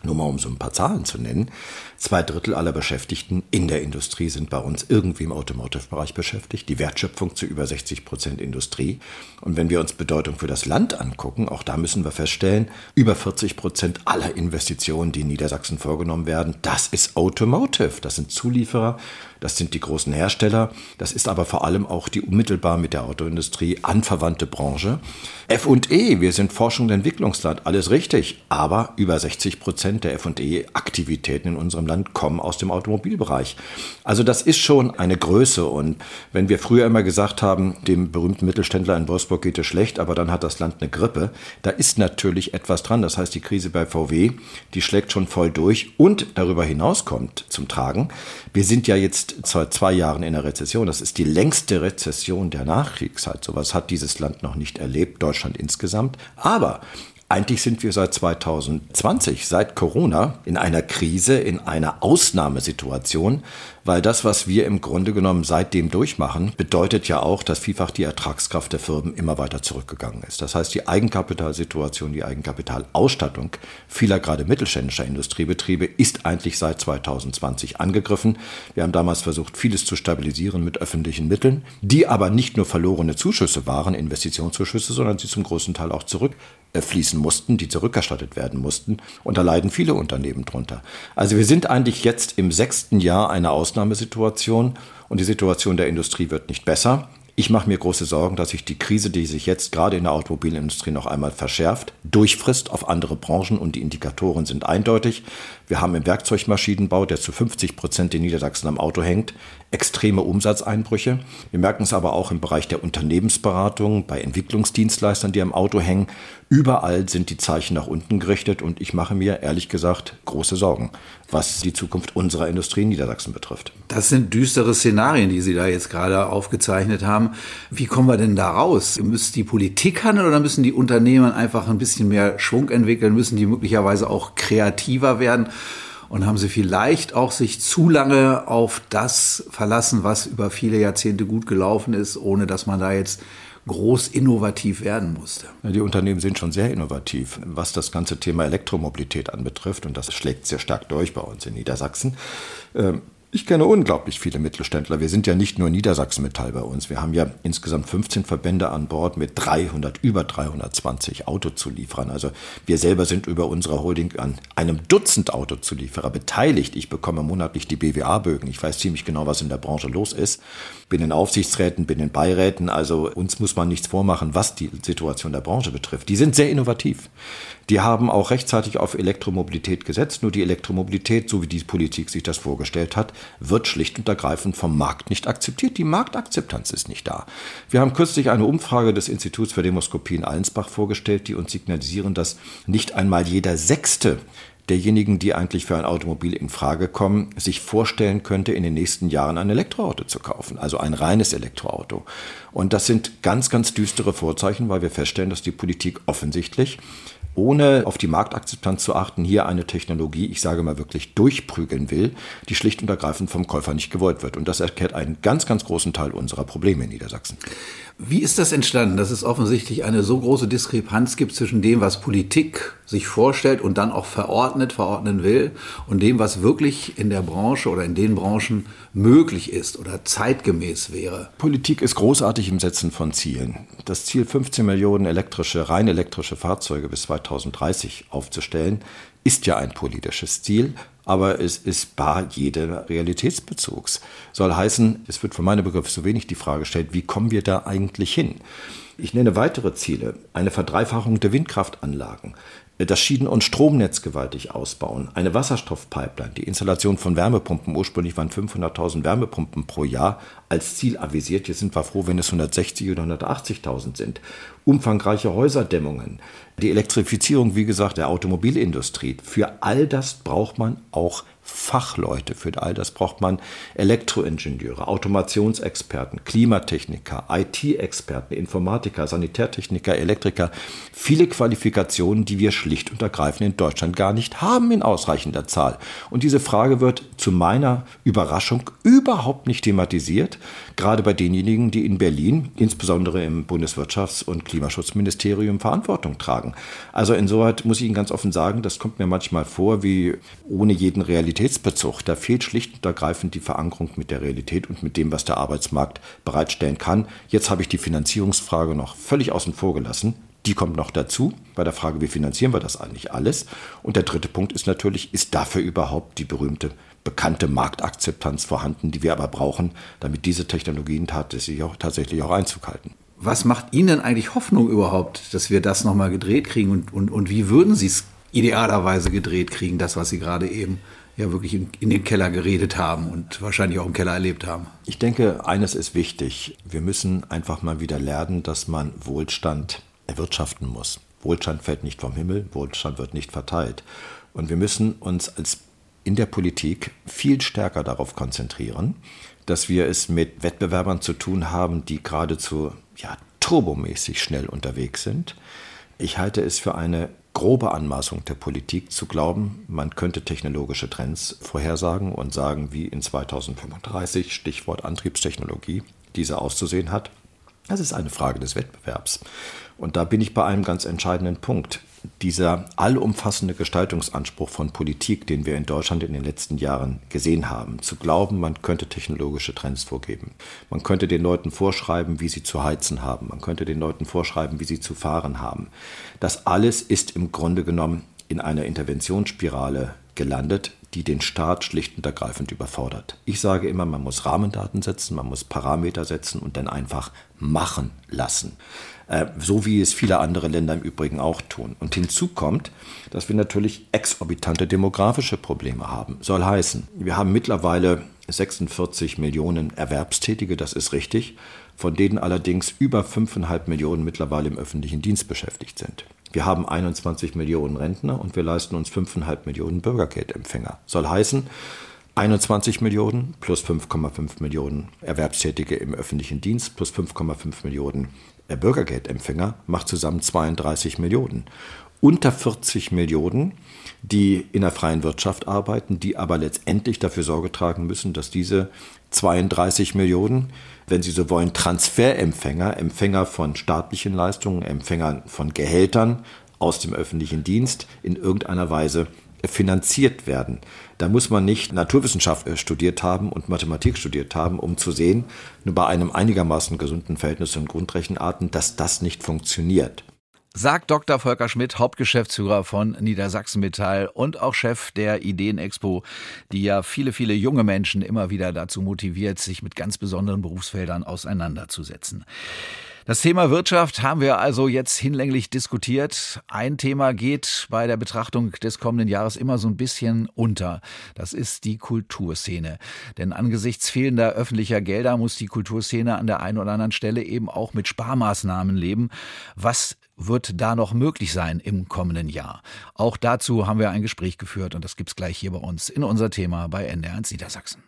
Nur mal um so ein paar Zahlen zu nennen. Zwei Drittel aller Beschäftigten in der Industrie sind bei uns irgendwie im Automotive-Bereich beschäftigt. Die Wertschöpfung zu über sechzig Prozent Industrie. Und wenn wir uns Bedeutung für das Land angucken, auch da müssen wir feststellen, über vierzig Prozent aller Investitionen, die in Niedersachsen vorgenommen werden, das ist Automotive. Das sind Zulieferer, das sind die großen Hersteller. Das ist aber vor allem auch die unmittelbar mit der Autoindustrie anverwandte Branche. F und E, wir sind Forschung- und Entwicklungsland, alles richtig. Aber über sechzig Prozent der F und E-Aktivitäten in unserem Land kommen aus dem Automobilbereich. Also das ist schon eine Größe. Und wenn wir früher immer gesagt haben, dem berühmten Mittelständler in Wolfsburg geht es schlecht, aber dann hat das Land eine Grippe, da ist natürlich etwas dran. Das heißt, die Krise bei V W, die schlägt schon voll durch und darüber hinaus kommt zum Tragen. Wir sind ja jetzt seit zwei Jahren in der Rezession. Das ist die längste Rezession der Nachkriegszeit. Sowas hat dieses Land noch nicht erlebt, Deutschland insgesamt. Aber eigentlich sind wir seit zwanzig zwanzig, seit Corona, in einer Krise, in einer Ausnahmesituation, weil das, was wir im Grunde genommen seitdem durchmachen, bedeutet ja auch, dass vielfach die Ertragskraft der Firmen immer weiter zurückgegangen ist. Das heißt, die Eigenkapitalsituation, die Eigenkapitalausstattung vieler gerade mittelständischer Industriebetriebe ist eigentlich seit zwanzig zwanzig angegriffen. Wir haben damals versucht, vieles zu stabilisieren mit öffentlichen Mitteln, die aber nicht nur verlorene Zuschüsse waren, Investitionszuschüsse, sondern sie zum großen Teil auch zurückfließen mussten, die zurückerstattet werden mussten. Und da leiden viele Unternehmen drunter. Also wir sind eigentlich jetzt im sechsten Jahr einer Ausnahmesituation und die Situation der Industrie wird nicht besser. Ich mache mir große Sorgen, dass sich die Krise, die sich jetzt gerade in der Automobilindustrie noch einmal verschärft, durchfrisst auf andere Branchen und die Indikatoren sind eindeutig. Wir haben im Werkzeugmaschinenbau, der zu fünfzig Prozent in Niedersachsen am Auto hängt, extreme Umsatzeinbrüche. Wir merken es aber auch im Bereich der Unternehmensberatung, bei Entwicklungsdienstleistern, die am Auto hängen. Überall sind die Zeichen nach unten gerichtet und ich mache mir ehrlich gesagt große Sorgen, was die Zukunft unserer Industrie in Niedersachsen betrifft. Das sind düstere Szenarien, die Sie da jetzt gerade aufgezeichnet haben. Wie kommen wir denn da raus? Müsste die Politik handeln oder müssen die Unternehmen einfach ein bisschen mehr Schwung entwickeln? Müssen die möglicherweise auch kreativer werden? Und haben sie vielleicht auch sich zu lange auf das verlassen, was über viele Jahrzehnte gut gelaufen ist, ohne dass man da jetzt groß innovativ werden musste? Die Unternehmen sind schon sehr innovativ, was das ganze Thema Elektromobilität anbetrifft. Und das schlägt sehr stark durch bei uns in Niedersachsen. Ich kenne unglaublich viele Mittelständler. Wir sind ja nicht nur Niedersachsen-Metall bei uns. Wir haben ja insgesamt fünfzehn Verbände an Bord mit dreihundert, über dreihundertzwanzig Autozulieferern. Also wir selber sind über unsere Holding an einem Dutzend Autozulieferer beteiligt. Ich bekomme monatlich die B W A-Bögen. Ich weiß ziemlich genau, was in der Branche los ist. Bin in Aufsichtsräten, bin in Beiräten. Also uns muss man nichts vormachen, was die Situation der Branche betrifft. Die sind sehr innovativ. Die haben auch rechtzeitig auf Elektromobilität gesetzt. Nur die Elektromobilität, so wie die Politik sich das vorgestellt hat, wird schlicht und ergreifend vom Markt nicht akzeptiert. Die Marktakzeptanz ist nicht da. Wir haben kürzlich eine Umfrage des Instituts für Demoskopie in Allensbach vorgestellt, die uns signalisieren, dass nicht einmal jeder Sechste derjenigen, die eigentlich für ein Automobil in Frage kommen, sich vorstellen könnte, in den nächsten Jahren ein Elektroauto zu kaufen, also ein reines Elektroauto. Und das sind ganz, ganz düstere Vorzeichen, weil wir feststellen, dass die Politik offensichtlich, ohne auf die Marktakzeptanz zu achten, hier eine Technologie, ich sage mal wirklich, durchprügeln will, die schlicht und ergreifend vom Käufer nicht gewollt wird. Und das erklärt einen ganz, ganz großen Teil unserer Probleme in Niedersachsen. Wie ist das entstanden, dass es offensichtlich eine so große Diskrepanz gibt zwischen dem, was Politik sich vorstellt und dann auch verordnet, verordnen will, und dem, was wirklich in der Branche oder in den Branchen möglich ist oder zeitgemäß wäre? Politik ist großartig im Setzen von Zielen. Das Ziel, fünfzehn Millionen elektrische, rein elektrische Fahrzeuge bis zweitausenddreißig aufzustellen, ist ja ein politisches Ziel, aber es ist bar jeden Realitätsbezugs. Soll heißen, es wird von meinem Begriff so wenig die Frage gestellt, wie kommen wir da eigentlich hin? Ich nenne weitere Ziele: eine Verdreifachung der Windkraftanlagen, das Schienen- und Stromnetz gewaltig ausbauen, eine Wasserstoffpipeline, die Installation von Wärmepumpen. Ursprünglich waren fünfhunderttausend Wärmepumpen pro Jahr als Ziel avisiert. Jetzt sind wir froh, wenn es hundertsechzig oder hundertachtzigtausend sind. Umfangreiche Häuserdämmungen, die Elektrifizierung, wie gesagt, der Automobilindustrie. Für all das braucht man auch Fachleute. Für all das braucht man Elektroingenieure, Automationsexperten, Klimatechniker, I T-Experten, Informatiker, Sanitärtechniker, Elektriker. Viele Qualifikationen, die wir schlicht und ergreifend in Deutschland gar nicht haben in ausreichender Zahl. Und diese Frage wird zu meiner Überraschung überhaupt nicht thematisiert, gerade bei denjenigen, die in Berlin, insbesondere im Bundeswirtschafts- und Klimaschutzministerium, Verantwortung tragen. Also insoweit muss ich Ihnen ganz offen sagen, das kommt mir manchmal vor wie ohne jeden Realitätsbezug. Da fehlt schlicht und ergreifend die Verankerung mit der Realität und mit dem, was der Arbeitsmarkt bereitstellen kann. Jetzt habe ich die Finanzierungsfrage noch völlig außen vor gelassen. Die kommt noch dazu, bei der Frage, wie finanzieren wir das eigentlich alles? Und der dritte Punkt ist natürlich, ist dafür überhaupt die berühmte, bekannte Marktakzeptanz vorhanden, die wir aber brauchen, damit diese Technologien tatsächlich auch, tatsächlich auch Einzug halten. Was macht Ihnen denn eigentlich Hoffnung überhaupt, dass wir das nochmal gedreht kriegen? Und, und, und wie würden Sie es idealerweise gedreht kriegen, das, was Sie gerade eben ja wirklich in, in den Keller geredet haben und wahrscheinlich auch im Keller erlebt haben? Ich denke, eines ist wichtig. Wir müssen einfach mal wieder lernen, dass man Wohlstand erwirtschaften muss. Wohlstand fällt nicht vom Himmel, Wohlstand wird nicht verteilt. Und wir müssen uns als in der Politik viel stärker darauf konzentrieren, dass wir es mit Wettbewerbern zu tun haben, die geradezu ja, turbomäßig schnell unterwegs sind. Ich halte es für eine grobe Anmaßung der Politik zu glauben, man könnte technologische Trends vorhersagen und sagen, wie in zweitausendfünfunddreißig, Stichwort Antriebstechnologie, diese auszusehen hat. Das ist eine Frage des Wettbewerbs. Und da bin ich bei einem ganz entscheidenden Punkt. Dieser allumfassende Gestaltungsanspruch von Politik, den wir in Deutschland in den letzten Jahren gesehen haben, zu glauben, man könnte technologische Trends vorgeben. Man könnte den Leuten vorschreiben, wie sie zu heizen haben. Man könnte den Leuten vorschreiben, wie sie zu fahren haben. Das alles ist im Grunde genommen in einer Interventionsspirale gelandet, die den Staat schlicht und ergreifend überfordert. Ich sage immer, man muss Rahmendaten setzen, man muss Parameter setzen und dann einfach machen lassen. Äh, so wie es viele andere Länder im Übrigen auch tun. Und hinzu kommt, dass wir natürlich exorbitante demografische Probleme haben. Soll heißen, wir haben mittlerweile sechsundvierzig Millionen Erwerbstätige, das ist richtig, von denen allerdings über fünfeinhalb Millionen mittlerweile im öffentlichen Dienst beschäftigt sind. Wir haben einundzwanzig Millionen Rentner und wir leisten uns fünfeinhalb Millionen Bürgergeldempfänger. Soll heißen, einundzwanzig Millionen plus fünf Komma fünf Millionen Erwerbstätige im öffentlichen Dienst plus fünf Komma fünf Millionen Bürgergeldempfänger macht zusammen zweiunddreißig Millionen. Unter vierzig Millionen, die in der freien Wirtschaft arbeiten, die aber letztendlich dafür Sorge tragen müssen, dass diese zweiunddreißig Millionen, wenn Sie so wollen, Transferempfänger, Empfänger von staatlichen Leistungen, Empfänger von Gehältern aus dem öffentlichen Dienst in irgendeiner Weise finanziert werden. Da muss man nicht Naturwissenschaft studiert haben und Mathematik studiert haben, um zu sehen, nur bei einem einigermaßen gesunden Verhältnis von Grundrechenarten, dass das nicht funktioniert. Sagt Doktor Volker Schmidt, Hauptgeschäftsführer von Niedersachsen Metall und auch Chef der Ideenexpo, die ja viele, viele junge Menschen immer wieder dazu motiviert, sich mit ganz besonderen Berufsfeldern auseinanderzusetzen. Das Thema Wirtschaft haben wir also jetzt hinlänglich diskutiert. Ein Thema geht bei der Betrachtung des kommenden Jahres immer so ein bisschen unter. Das ist die Kulturszene. Denn angesichts fehlender öffentlicher Gelder muss die Kulturszene an der einen oder anderen Stelle eben auch mit Sparmaßnahmen leben. Was wird da noch möglich sein im kommenden Jahr? Auch dazu haben wir ein Gespräch geführt und das gibt's gleich hier bei uns in unser Thema bei N D R eins Niedersachsen.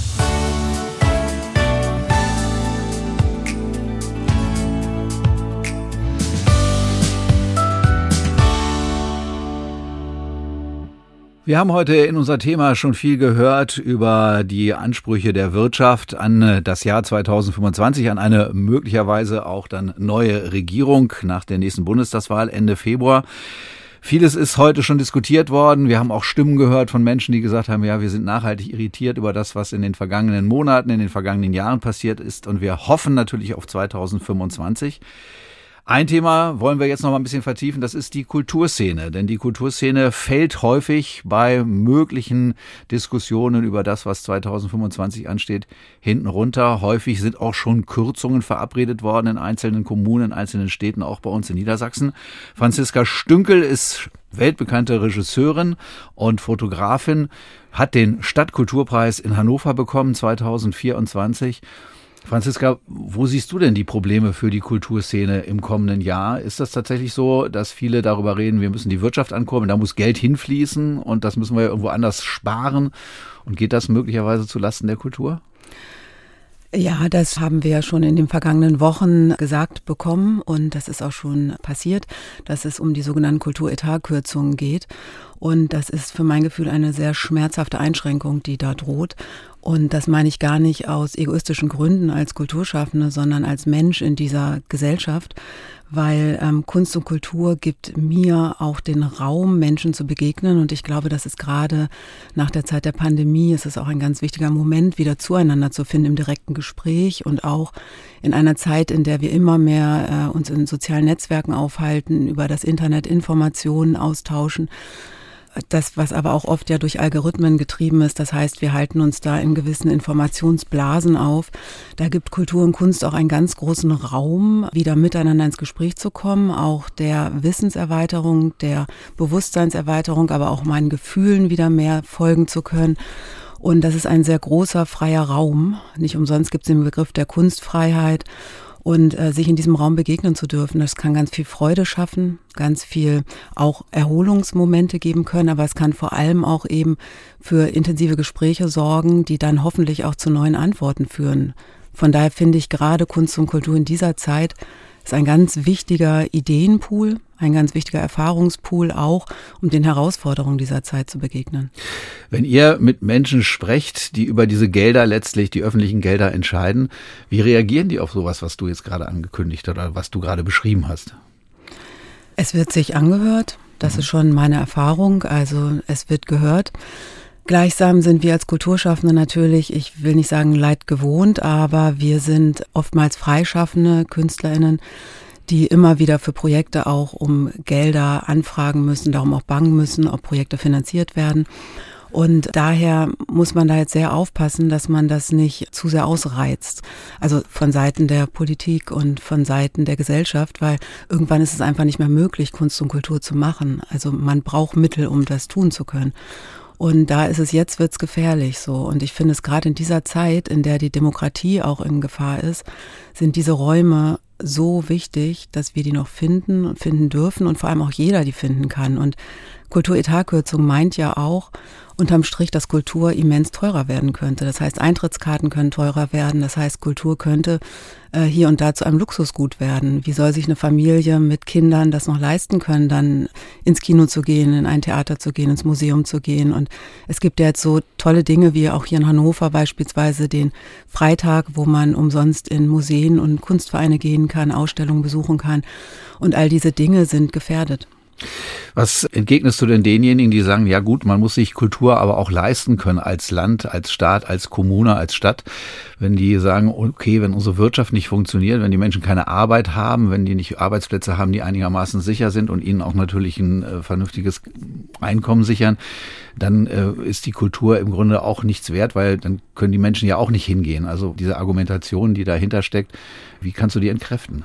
Wir haben heute in unser Thema schon viel gehört über die Ansprüche der Wirtschaft an das Jahr zweitausendfünfundzwanzig, an eine möglicherweise auch dann neue Regierung nach der nächsten Bundestagswahl Ende Februar. Vieles ist heute schon diskutiert worden. Wir haben auch Stimmen gehört von Menschen, die gesagt haben, ja, wir sind nachhaltig irritiert über das, was in den vergangenen Monaten, in den vergangenen Jahren passiert ist. Und wir hoffen natürlich auf zweitausendfünfundzwanzig. Ein Thema wollen wir jetzt noch mal ein bisschen vertiefen, das ist die Kulturszene. Denn die Kulturszene fällt häufig bei möglichen Diskussionen über das, was zweitausendfünfundzwanzig ansteht, hinten runter. Häufig sind auch schon Kürzungen verabredet worden in einzelnen Kommunen, in einzelnen Städten, auch bei uns in Niedersachsen. Franziska Stünkel ist weltbekannte Regisseurin und Fotografin, hat den Stadtkulturpreis in Hannover bekommen zweitausendvierundzwanzig. Franziska, wo siehst du denn die Probleme für die Kulturszene im kommenden Jahr? Ist das tatsächlich so, dass viele darüber reden, wir müssen die Wirtschaft ankurbeln, da muss Geld hinfließen und das müssen wir irgendwo anders sparen? Und geht das möglicherweise zulasten der Kultur? Ja, das haben wir ja schon in den vergangenen Wochen gesagt bekommen und das ist auch schon passiert, dass es um die sogenannten Kulturetatkürzungen geht. Und das ist für mein Gefühl eine sehr schmerzhafte Einschränkung, die da droht. Und das meine ich gar nicht aus egoistischen Gründen als Kulturschaffende, sondern als Mensch in dieser Gesellschaft, weil ähm, Kunst und Kultur gibt mir auch den Raum, Menschen zu begegnen. Und ich glaube, das ist gerade nach der Zeit der Pandemie, ist es auch ein ganz wichtiger Moment, wieder zueinander zu finden im direkten Gespräch und auch in einer Zeit, in der wir immer mehr äh, uns in sozialen Netzwerken aufhalten, über das Internet Informationen austauschen. Das, was aber auch oft ja durch Algorithmen getrieben ist, das heißt, wir halten uns da in gewissen Informationsblasen auf. Da gibt Kultur und Kunst auch einen ganz großen Raum, wieder miteinander ins Gespräch zu kommen, auch der Wissenserweiterung, der Bewusstseinserweiterung, aber auch meinen Gefühlen wieder mehr folgen zu können. Und das ist ein sehr großer, freier Raum. Nicht umsonst gibt es den Begriff der Kunstfreiheit. Und äh, sich in diesem Raum begegnen zu dürfen, das kann ganz viel Freude schaffen, ganz viel auch Erholungsmomente geben können, aber es kann vor allem auch eben für intensive Gespräche sorgen, die dann hoffentlich auch zu neuen Antworten führen. Von daher finde ich gerade Kunst und Kultur in dieser Zeit ist ein ganz wichtiger Ideenpool, ein ganz wichtiger Erfahrungspool auch, um den Herausforderungen dieser Zeit zu begegnen. Wenn ihr mit Menschen sprecht, die über diese Gelder letztlich, die öffentlichen Gelder entscheiden, wie reagieren die auf sowas, was du jetzt gerade angekündigt hast oder was du gerade beschrieben hast? Es wird sich angehört, das ist schon meine Erfahrung, also es wird gehört. Gleichsam sind wir als Kulturschaffende natürlich, ich will nicht sagen leid gewohnt, aber wir sind oftmals freischaffende KünstlerInnen, die immer wieder für Projekte auch um Gelder anfragen müssen, darum auch bangen müssen, ob Projekte finanziert werden. Und daher muss man da jetzt sehr aufpassen, dass man das nicht zu sehr ausreizt. Also von Seiten der Politik und von Seiten der Gesellschaft, weil irgendwann ist es einfach nicht mehr möglich, Kunst und Kultur zu machen. Also man braucht Mittel, um das tun zu können. Und da ist es jetzt, wird's gefährlich so. Und ich finde es gerade in dieser Zeit, in der die Demokratie auch in Gefahr ist, sind diese Räume so wichtig, dass wir die noch finden und finden dürfen und vor allem auch jeder die finden kann. Und Kulturetatkürzung meint ja auch unterm Strich, dass Kultur immens teurer werden könnte. Das heißt, Eintrittskarten können teurer werden. Das heißt, Kultur könnte äh, hier und da zu einem Luxusgut werden. Wie soll sich eine Familie mit Kindern das noch leisten können, dann ins Kino zu gehen, in ein Theater zu gehen, ins Museum zu gehen? Und es gibt ja jetzt so tolle Dinge wie auch hier in Hannover beispielsweise den Freitag, wo man umsonst in Museen und Kunstvereine gehen kann, Ausstellungen besuchen kann. Und all diese Dinge sind gefährdet. Was entgegnest du denn denjenigen, die sagen, ja gut, man muss sich Kultur aber auch leisten können als Land, als Staat, als Kommune, als Stadt, wenn die sagen, okay, wenn unsere Wirtschaft nicht funktioniert, wenn die Menschen keine Arbeit haben, wenn die nicht Arbeitsplätze haben, die einigermaßen sicher sind und ihnen auch natürlich ein äh, vernünftiges Einkommen sichern, dann äh, ist die Kultur im Grunde auch nichts wert, weil dann können die Menschen ja auch nicht hingehen. Also diese Argumentation, die dahinter steckt, wie kannst du die entkräften?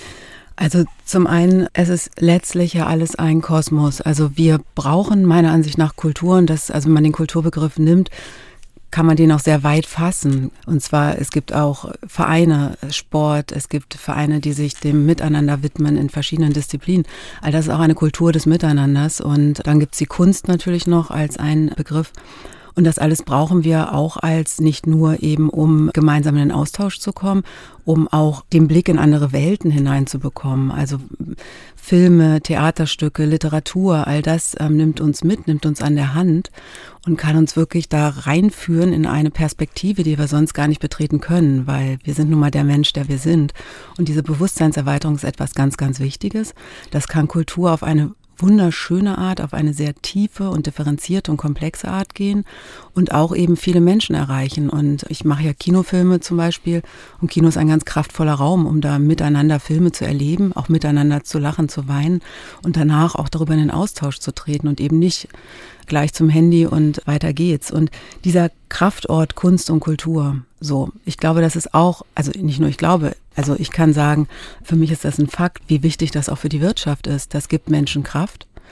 Also zum einen, es ist letztlich ja alles ein Kosmos. Also wir brauchen meiner Ansicht nach Kultur und das, also wenn man den Kulturbegriff nimmt, kann man den auch sehr weit fassen. Und zwar, es gibt auch Vereine, Sport, es gibt Vereine, die sich dem Miteinander widmen in verschiedenen Disziplinen. All das ist auch eine Kultur des Miteinanders. Und dann gibt's die Kunst natürlich noch als ein Begriff. Und das alles brauchen wir auch als nicht nur eben, um gemeinsam in den Austausch zu kommen, um auch den Blick in andere Welten hineinzubekommen. Also Filme, Theaterstücke, Literatur, all das ähm, nimmt uns mit, nimmt uns an der Hand und kann uns wirklich da reinführen in eine Perspektive, die wir sonst gar nicht betreten können, weil wir sind nun mal der Mensch, der wir sind. Und diese Bewusstseinserweiterung ist etwas ganz, ganz Wichtiges. Das kann Kultur auf eine wunderschöne Art, auf eine sehr tiefe und differenzierte und komplexe Art gehen und auch eben viele Menschen erreichen. Und ich mache ja Kinofilme zum Beispiel und Kino ist ein ganz kraftvoller Raum, um da miteinander Filme zu erleben, auch miteinander zu lachen, zu weinen und danach auch darüber in den Austausch zu treten und eben nicht gleich zum Handy und weiter geht's. Und dieser Kraftort Kunst und Kultur, so, ich glaube, das ist auch, also nicht nur ich glaube, also ich kann sagen, für mich ist das ein Fakt, wie wichtig das auch für die Wirtschaft ist. Das gibt Menschen Kraft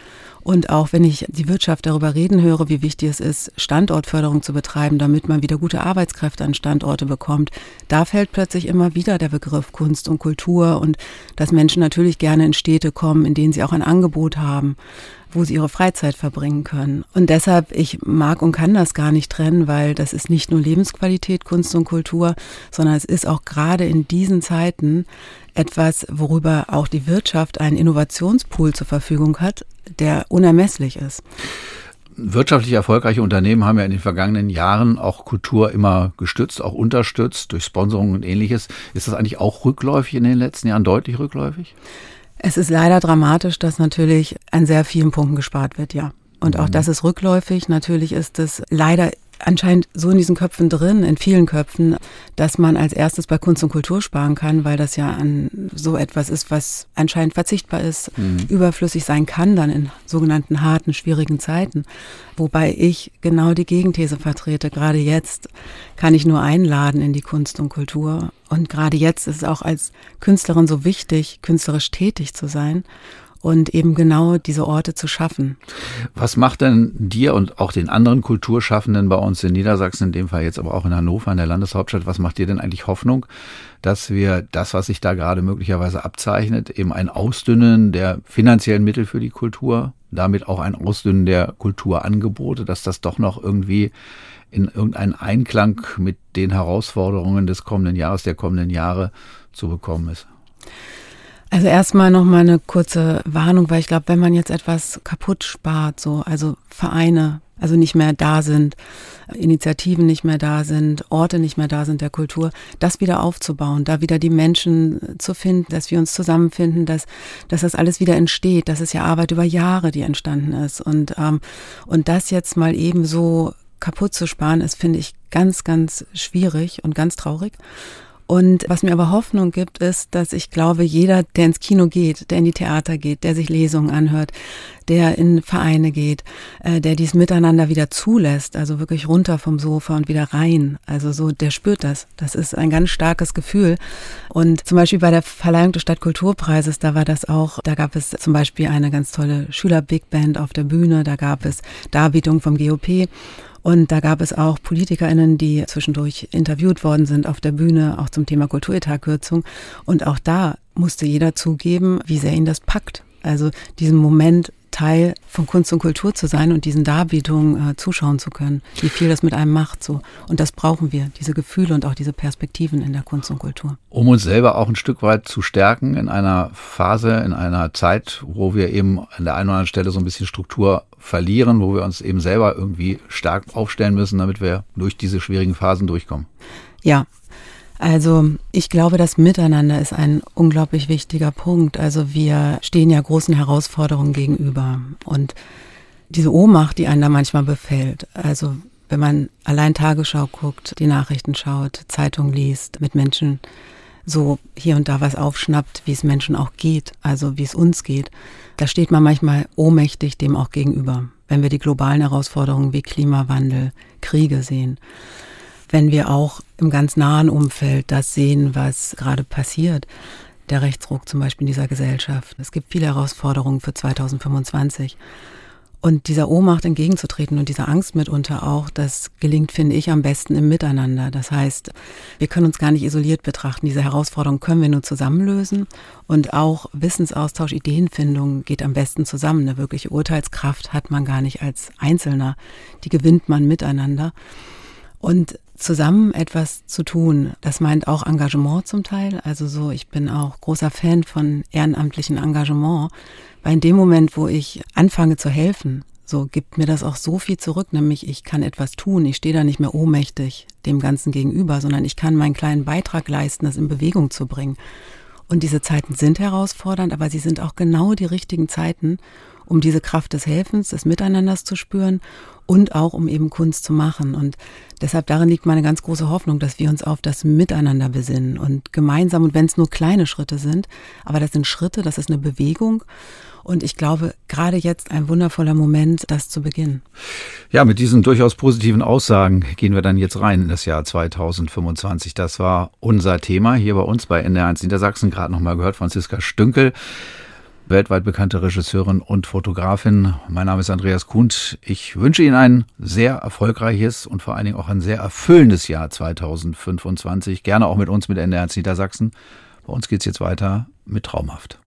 Und auch wenn ich die Wirtschaft darüber reden höre, wie wichtig es ist, Standortförderung zu betreiben, damit man wieder gute Arbeitskräfte an Standorte bekommt, da fällt plötzlich immer wieder der Begriff Kunst und Kultur und dass Menschen natürlich gerne in Städte kommen, in denen sie auch ein Angebot haben, wo sie ihre Freizeit verbringen können. Und deshalb, ich mag und kann das gar nicht trennen, weil das ist nicht nur Lebensqualität, Kunst und Kultur, sondern es ist auch gerade in diesen Zeiten etwas, worüber auch die Wirtschaft einen Innovationspool zur Verfügung hat, der unermesslich ist. Wirtschaftlich erfolgreiche Unternehmen haben ja in den vergangenen Jahren auch Kultur immer gestützt, auch unterstützt durch Sponsoring und Ähnliches. Ist das eigentlich auch rückläufig in den letzten Jahren, deutlich rückläufig? Es ist leider dramatisch, dass natürlich an sehr vielen Punkten gespart wird, ja. Und auch das ist rückläufig. Natürlich ist es leider anscheinend so in diesen Köpfen drin, in vielen Köpfen, dass man als erstes bei Kunst und Kultur sparen kann, weil das ja an so etwas ist, was anscheinend verzichtbar ist, mhm. überflüssig sein kann dann in sogenannten harten, schwierigen Zeiten. Wobei ich genau die Gegenthese vertrete. Gerade jetzt kann ich nur einladen in die Kunst und Kultur. Und gerade jetzt ist es auch als Künstlerin so wichtig, künstlerisch tätig zu sein. Und eben genau diese Orte zu schaffen. Was macht denn dir und auch den anderen Kulturschaffenden bei uns in Niedersachsen, in dem Fall jetzt aber auch in Hannover, in der Landeshauptstadt, was macht dir denn eigentlich Hoffnung, dass wir das, was sich da gerade möglicherweise abzeichnet, eben ein Ausdünnen der finanziellen Mittel für die Kultur, damit auch ein Ausdünnen der Kulturangebote, dass das doch noch irgendwie in irgendeinen Einklang mit den Herausforderungen des kommenden Jahres, der kommenden Jahre zu bekommen ist? Also erstmal noch mal eine kurze Warnung, weil ich glaube, wenn man jetzt etwas kaputt spart, so, also Vereine, also nicht mehr da sind, Initiativen nicht mehr da sind, Orte nicht mehr da sind der Kultur, das wieder aufzubauen, da wieder die Menschen zu finden, dass wir uns zusammenfinden, dass, dass das alles wieder entsteht. Das ist ja Arbeit über Jahre, die entstanden ist. Und, ähm, und das jetzt mal eben so kaputt zu sparen, ist, finde ich, ganz, ganz schwierig und ganz traurig. Und was mir aber Hoffnung gibt, ist, dass ich glaube, jeder, der ins Kino geht, der in die Theater geht, der sich Lesungen anhört, der in Vereine geht, äh, der dies Miteinander wieder zulässt, also wirklich runter vom Sofa und wieder rein, also so, der spürt das. Das ist ein ganz starkes Gefühl. Und zum Beispiel bei der Verleihung des Stadtkulturpreises, da war das auch, da gab es zum Beispiel eine ganz tolle Schüler-Big-Band auf der Bühne, da gab es Darbietungen vom G O P. Und da gab es auch PolitikerInnen, die zwischendurch interviewt worden sind auf der Bühne, auch zum Thema Kulturetatkürzung. Und auch da musste jeder zugeben, wie sehr ihn das packt. Also diesen Moment Teil von Kunst und Kultur zu sein und diesen Darbietungen äh, zuschauen zu können, wie viel das mit einem macht. So. Und das brauchen wir, diese Gefühle und auch diese Perspektiven in der Kunst und Kultur. Um uns selber auch ein Stück weit zu stärken in einer Phase, in einer Zeit, wo wir eben an der einen oder anderen Stelle so ein bisschen Struktur verlieren, wo wir uns eben selber irgendwie stark aufstellen müssen, damit wir durch diese schwierigen Phasen durchkommen. Ja. Also ich glaube, das Miteinander ist ein unglaublich wichtiger Punkt. Also wir stehen ja großen Herausforderungen gegenüber und diese Ohnmacht, die einen da manchmal befällt, also wenn man allein Tagesschau guckt, die Nachrichten schaut, Zeitung liest, mit Menschen so hier und da was aufschnappt, wie es Menschen auch geht, also wie es uns geht, da steht man manchmal ohnmächtig dem auch gegenüber, wenn wir die globalen Herausforderungen wie Klimawandel, Kriege sehen. Wenn wir auch im ganz nahen Umfeld das sehen, was gerade passiert, der Rechtsruck zum Beispiel in dieser Gesellschaft. Es gibt viele Herausforderungen für zweitausendfünfundzwanzig. Und dieser Ohnmacht entgegenzutreten und dieser Angst mitunter auch, das gelingt, finde ich, am besten im Miteinander. Das heißt, wir können uns gar nicht isoliert betrachten. Diese Herausforderungen können wir nur zusammen lösen. Und auch Wissensaustausch, Ideenfindung geht am besten zusammen. Eine wirkliche Urteilskraft hat man gar nicht als Einzelner. Die gewinnt man miteinander. Und zusammen etwas zu tun, das meint auch Engagement zum Teil. Also so, ich bin auch großer Fan von ehrenamtlichem Engagement, weil in dem Moment, wo ich anfange zu helfen, so gibt mir das auch so viel zurück, nämlich ich kann etwas tun. Ich stehe da nicht mehr ohnmächtig dem Ganzen gegenüber, sondern ich kann meinen kleinen Beitrag leisten, das in Bewegung zu bringen. Und diese Zeiten sind herausfordernd, aber sie sind auch genau die richtigen Zeiten, um diese Kraft des Helfens, des Miteinanders zu spüren und auch um eben Kunst zu machen. Und deshalb darin liegt meine ganz große Hoffnung, dass wir uns auf das Miteinander besinnen und gemeinsam, und wenn es nur kleine Schritte sind, aber das sind Schritte, das ist eine Bewegung. Und ich glaube, gerade jetzt ein wundervoller Moment, das zu beginnen. Ja, mit diesen durchaus positiven Aussagen gehen wir dann jetzt rein in das Jahr zweitausendfünfundzwanzig. Das war unser Thema hier bei uns bei N D R eins Niedersachsen. Gerade nochmal gehört, Franziska Stünkel. weltweit bekannte Regisseurin und Fotografin. Mein Name ist Andreas Kuhnt. Ich wünsche Ihnen ein sehr erfolgreiches und vor allen Dingen auch ein sehr erfüllendes Jahr zweitausendfünfundzwanzig. Gerne auch mit uns, mit N D R eins Niedersachsen. Bei uns geht es jetzt weiter mit Traumhaft.